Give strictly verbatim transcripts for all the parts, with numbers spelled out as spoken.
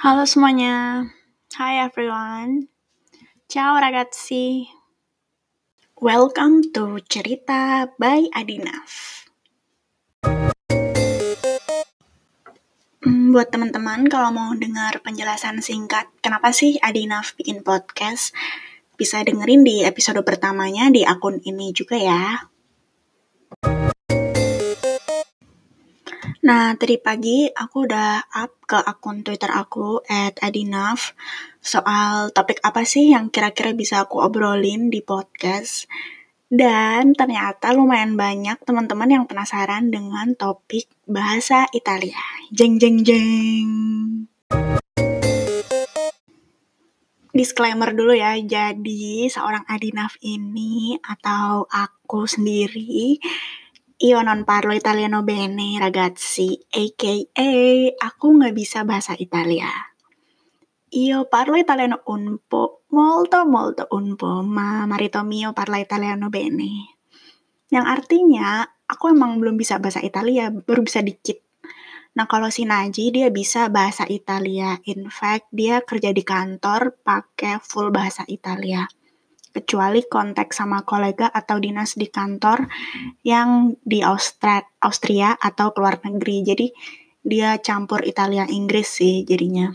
Halo semuanya, hi everyone, ciao ragazzi, welcome to Cerita by Adinaf. Hmm, buat teman-teman kalau mau dengar penjelasan singkat kenapa sih Adinaf bikin podcast, bisa dengerin di episode pertamanya di akun ini juga ya. Nah, tadi pagi aku udah up ke akun Twitter aku at adinaf soal topik apa sih yang kira-kira bisa aku obrolin di podcast. Dan ternyata lumayan banyak teman-teman yang penasaran dengan topik bahasa Italia. Jeng jeng jeng. Disclaimer dulu ya, jadi seorang Adinaf ini atau aku sendiri io non parlo italiano bene ragazzi, aka aku nggak bisa bahasa Italia. Io parlo italiano un po', molto molto un po', ma marito mio parla italiano bene. Yang artinya, aku emang belum bisa bahasa Italia, baru bisa dikit. Nah, kalau si Naji, dia bisa bahasa Italia. In fact, dia kerja di kantor pakai full bahasa Italia. Kecuali kontak sama kolega atau dinas di kantor yang di Austria, Austria atau keluar negeri. Jadi, dia campur Italia-Inggris sih jadinya.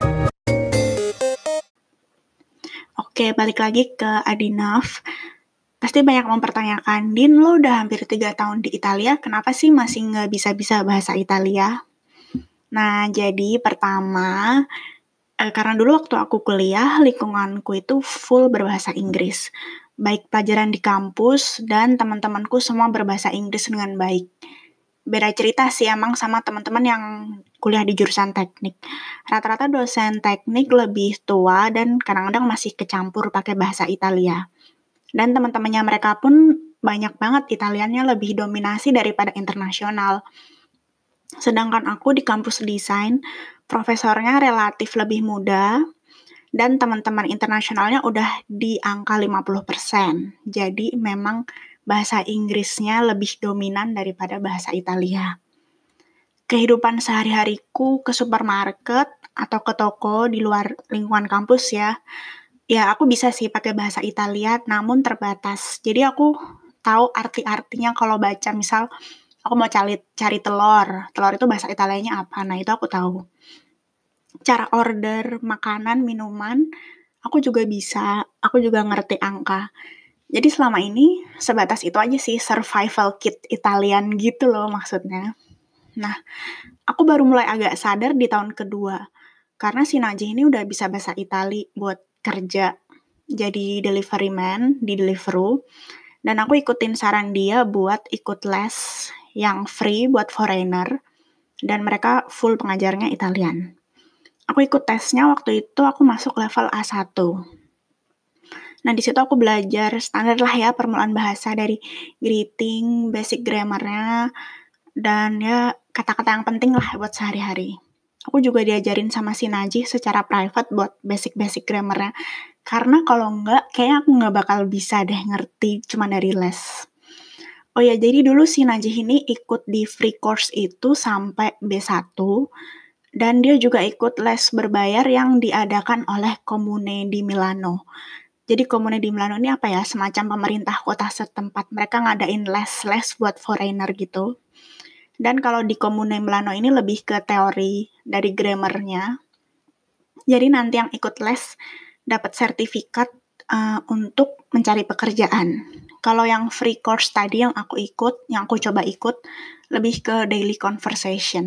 Oke, balik lagi ke Adinaf. Pasti banyak mempertanyakan, Din, lo udah hampir tiga tahun di Italia, kenapa sih masih nggak bisa-bisa bahasa Italia? Nah, jadi pertama, eh, karena dulu waktu aku kuliah, lingkunganku itu full berbahasa Inggris. Baik pelajaran di kampus dan teman-temanku semua berbahasa Inggris dengan baik. Beda cerita sih emang sama teman-teman yang kuliah di jurusan teknik. Rata-rata dosen teknik lebih tua dan kadang-kadang masih kecampur pakai bahasa Italia. Dan teman-temannya mereka pun banyak banget Italiannya lebih dominasi daripada internasional. Sedangkan aku di kampus desain, profesornya relatif lebih muda, dan teman-teman internasionalnya udah di angka lima puluh persen. Jadi memang bahasa Inggrisnya lebih dominan daripada bahasa Italia. Kehidupan sehari-hariku ke supermarket atau ke toko di luar lingkungan kampus ya, ya aku bisa sih pakai bahasa Italia, namun terbatas. Jadi aku tahu arti-artinya kalau baca, misal aku mau cari, cari telur, telur itu bahasa Italianya apa, nah itu aku tahu. Cara order makanan, minuman, aku juga bisa, aku juga ngerti angka. Jadi selama ini sebatas itu aja sih, survival kit Italian gitu loh maksudnya. Nah, aku baru mulai agak sadar di tahun kedua, karena si Najih ini udah bisa bahasa Itali buat kerja jadi delivery man di Deliveroo, dan aku ikutin saran dia buat ikut les yang free buat foreigner, dan mereka full pengajarnya Italian. Aku ikut tesnya waktu itu aku masuk level A satu. Nah, di situ aku belajar standar lah ya permulaan bahasa dari greeting, basic grammar-nya, dan ya kata-kata yang penting lah buat sehari-hari. Aku juga diajarin sama si Najih secara private buat basic-basic grammar-nya. Karena kalau enggak, kayaknya aku nggak bakal bisa deh ngerti cuma dari les. Oh ya, jadi dulu si Najih ini ikut di free course itu sampai B satu, dan dia juga ikut les berbayar yang diadakan oleh Comune di Milano. Jadi Comune di Milano ini apa ya, semacam pemerintah kota setempat. Mereka ngadain les-les buat foreigner gitu. Dan kalau di Comune Milano ini lebih ke teori dari grammar-nya. Jadi nanti yang ikut les dapat sertifikat uh, untuk mencari pekerjaan. Kalau yang free course tadi yang aku ikut, yang aku coba ikut, lebih ke daily conversation.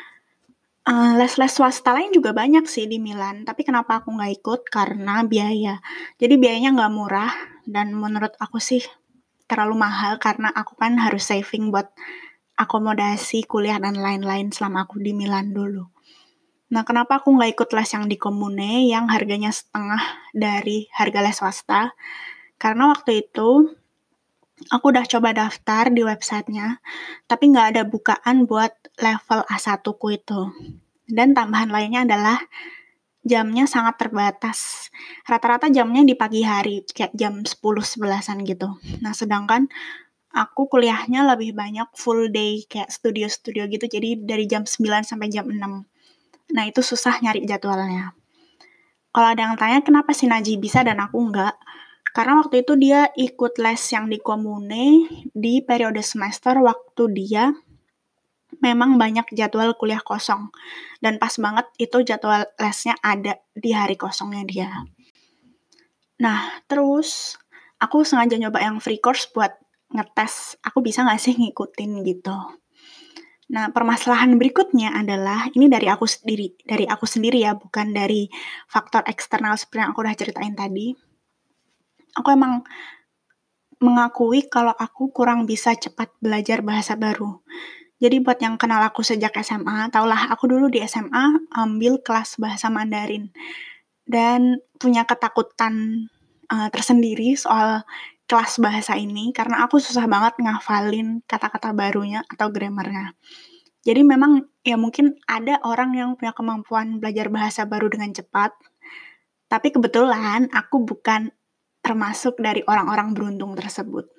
Uh, les-les swasta lain juga banyak sih di Milan, tapi kenapa aku nggak ikut? Karena biaya. Jadi biayanya nggak murah, dan menurut aku sih terlalu mahal karena aku kan harus saving buat akomodasi, kuliah, dan lain-lain selama aku di Milan dulu. Nah, kenapa aku nggak ikut les yang di Comune yang harganya setengah dari harga les swasta? Karena waktu itu aku udah coba daftar di websitenya, tapi nggak ada bukaan buat level A satu ku itu. Dan tambahan lainnya adalah jamnya sangat terbatas. Rata-rata jamnya di pagi hari, kayak jam sepuluh sebelasan gitu. Nah, sedangkan aku kuliahnya lebih banyak full day, kayak studio-studio gitu, jadi dari jam sembilan sampai jam enam. Nah, itu susah nyari jadwalnya. Kalau ada yang tanya kenapa si Naji bisa dan aku enggak, karena waktu itu dia ikut les yang di Komune di periode semester waktu dia memang banyak jadwal kuliah kosong. Dan pas banget itu jadwal lesnya ada di hari kosongnya dia. Nah, terus aku sengaja nyoba yang free course buat ngetes aku bisa nggak sih ngikutin gitu. Nah, permasalahan berikutnya adalah ini dari aku sendiri, dari aku sendiri ya, bukan dari faktor eksternal seperti yang aku udah ceritain tadi. Aku emang mengakui kalau aku kurang bisa cepat belajar bahasa baru. Jadi buat yang kenal aku sejak S M A, taulah aku dulu di S M A ambil kelas bahasa Mandarin dan punya ketakutan uh, tersendiri soal kelas bahasa ini karena aku susah banget ngafalin kata-kata barunya atau grammarnya. Jadi memang ya mungkin ada orang yang punya kemampuan belajar bahasa baru dengan cepat, tapi kebetulan aku bukan termasuk dari orang-orang beruntung tersebut.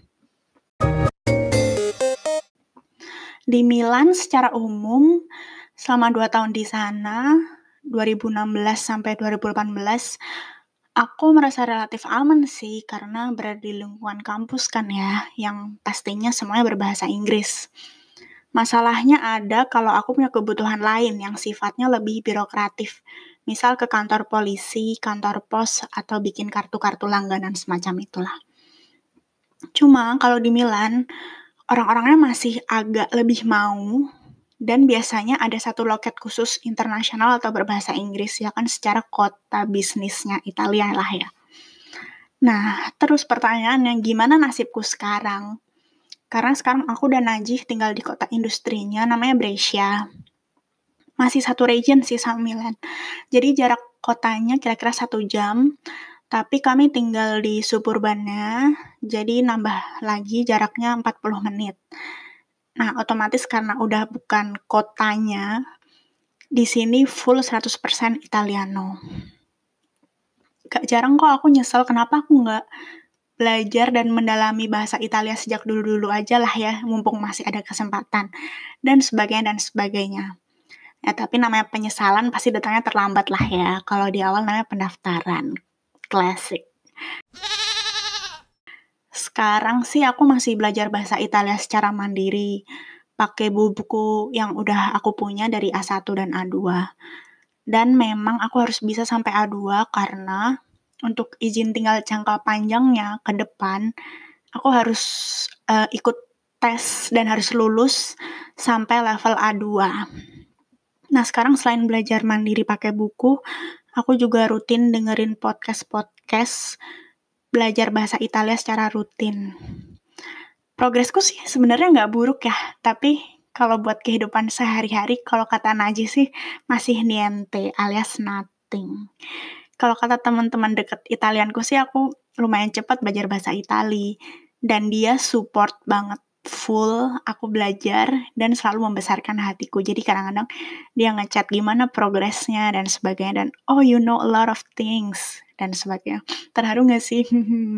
Di Milan secara umum, selama dua tahun di sana, dua ribu enam belas sampai dua ribu delapan belas, aku merasa relatif aman sih karena berada di lingkungan kampus kan ya, yang pastinya semuanya berbahasa Inggris. Masalahnya ada kalau aku punya kebutuhan lain yang sifatnya lebih birokratif. Misal ke kantor polisi, kantor pos, atau bikin kartu-kartu langganan semacam itulah. Cuma kalau di Milan, orang-orangnya masih agak lebih mau dan biasanya ada satu loket khusus internasional atau berbahasa Inggris ya kan secara kota bisnisnya Italia lah ya. Nah, terus pertanyaannya gimana nasibku sekarang? Karena sekarang aku dan Najih tinggal di kota industrinya namanya Brescia. Masih satu region sih sama Milan. Jadi jarak kotanya kira-kira satu jam, tapi kami tinggal di suburbannya, jadi nambah lagi jaraknya empat puluh menit. Nah, otomatis karena udah bukan kotanya, di sini full seratus persen Italiano. Gak jarang kok aku nyesel kenapa aku gak belajar dan mendalami bahasa Italia sejak dulu-dulu aja lah ya, mumpung masih ada kesempatan, dan sebagainya dan sebagainya. Ya, tapi namanya penyesalan pasti datangnya terlambat lah ya, kalau di awal namanya pendaftaran. Klasik. Sekarang sih aku masih belajar bahasa Italia secara mandiri, pakai buku-buku yang udah aku punya dari A satu dan A dua. Dan memang aku harus bisa sampai A dua karena untuk izin tinggal jangka panjangnya ke depan, aku harus uh, ikut tes dan harus lulus sampai level A dua. Nah, sekarang selain belajar mandiri pakai buku, aku juga rutin dengerin podcast-podcast belajar bahasa Italia secara rutin. Progresku sih sebenarnya nggak buruk ya, tapi kalau buat kehidupan sehari-hari, kalau kata Najih sih masih niente alias nothing. Kalau kata teman-teman deket Italianku sih aku lumayan cepat belajar bahasa Itali dan dia support banget full aku belajar dan selalu membesarkan hatiku. Jadi kadang-kadang dia ngechat gimana progresnya dan sebagainya dan oh you know a lot of things dan sebagainya. Terharu gak sih?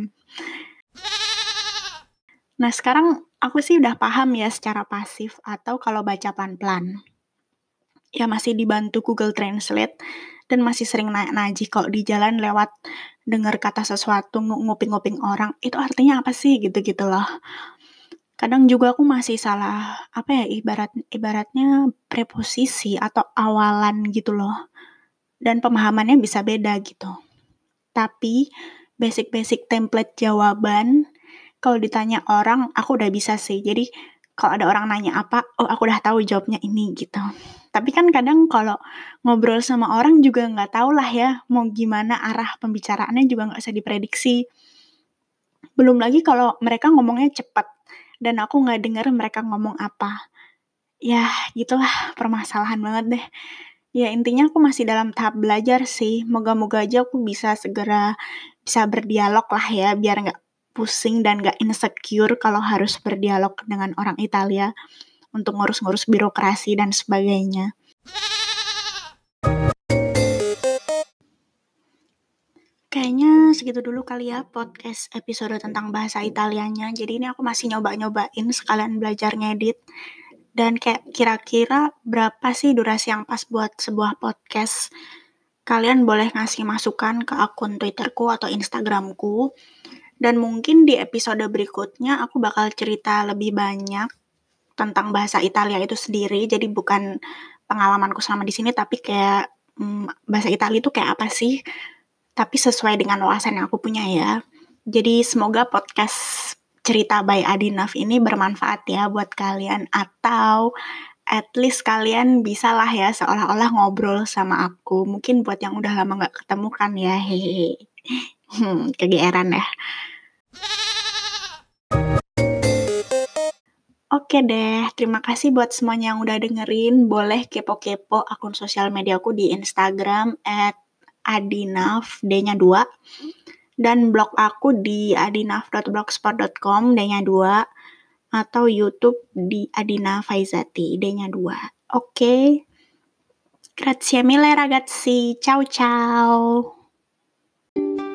Nah sekarang aku sih udah paham ya secara pasif atau kalau baca pelan-pelan. Ya masih dibantu Google Translate dan masih sering nanya Najih kalau di jalan lewat dengar kata sesuatu nguping-nguping orang, itu artinya apa sih gitu-gitu loh. Kadang juga aku masih salah, apa ya, ibarat ibaratnya preposisi atau awalan gitu loh. Dan pemahamannya bisa beda gitu. Tapi basic-basic template jawaban kalau ditanya orang aku udah bisa sih. Jadi kalau ada orang nanya apa, oh aku udah tahu jawabnya ini gitu. Tapi kan kadang kalau ngobrol sama orang juga nggak tahu lah ya mau gimana arah pembicaraannya juga nggak bisa diprediksi. Belum lagi kalau mereka ngomongnya cepat dan aku nggak dengar mereka ngomong apa. Ya gitulah permasalahan banget deh. Ya intinya aku masih dalam tahap belajar sih. Moga-moga aja aku bisa segera bisa berdialog lah ya biar nggak pusing dan nggak insecure kalau harus berdialog dengan orang Italia untuk ngurus-ngurus birokrasi dan sebagainya. Kayaknya segitu dulu kali ya podcast episode tentang bahasa Italianya. Jadi ini aku masih nyoba-nyobain sekalian belajar ngedit. Dan kayak kira-kira berapa sih durasi yang pas buat sebuah podcast? Kalian boleh ngasih masukan ke akun Twitterku atau Instagramku. Dan mungkin di episode berikutnya aku bakal cerita lebih banyak tentang bahasa Italia itu sendiri. Jadi bukan pengalamanku selama di sini, tapi kayak hmm, bahasa Italia itu kayak apa sih? Tapi sesuai dengan wawasan yang aku punya ya. Jadi semoga podcast cerita by Adinaf ini bermanfaat ya buat kalian. Atau at least kalian bisa lah ya seolah-olah ngobrol sama aku. Mungkin buat yang udah lama gak ketemu kan ya. Hehehe. Hmm, kegeeran ya. Oke deh, terima kasih buat semuanya yang udah dengerin. Boleh kepo-kepo akun sosial mediaku di Instagram at adinaf, D-nya dua. Dan blog aku di adinaf dot blogspot dot com, D-nya dua. Atau YouTube di Adina Faizati, D-nya dua. Oke. Grazie mille ragazzi. Ciao ciao.